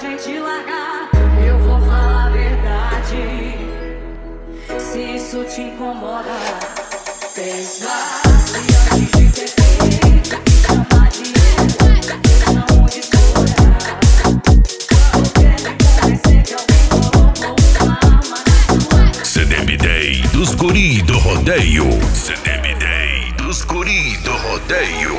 gente largar, eu vou falar a verdade. Se isso te incomoda, pensa. E antes de ter feito, me chamar de erro, eu chamo de escolha. Eu quero me convencer que alguém colocou uma arma na sua. CDM Day dos Guri do Rodeio. CDM Day dos Guri do Rodeio.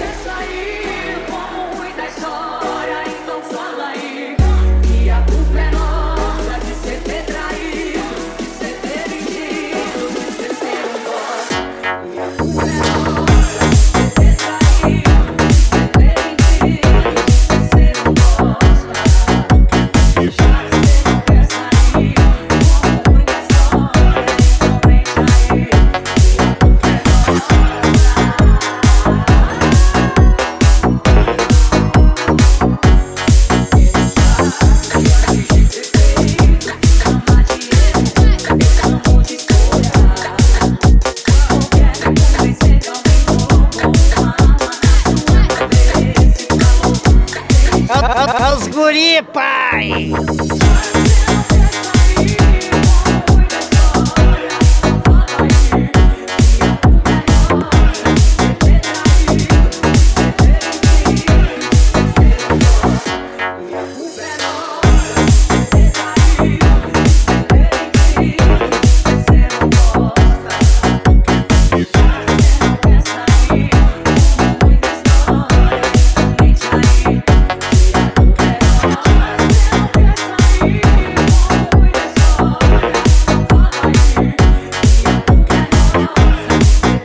Os guri, pai!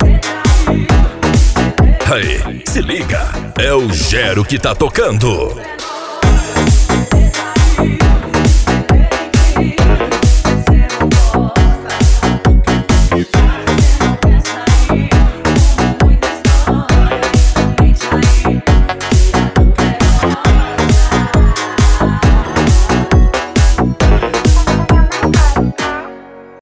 Aí, se liga, é o Gero que tá tocando.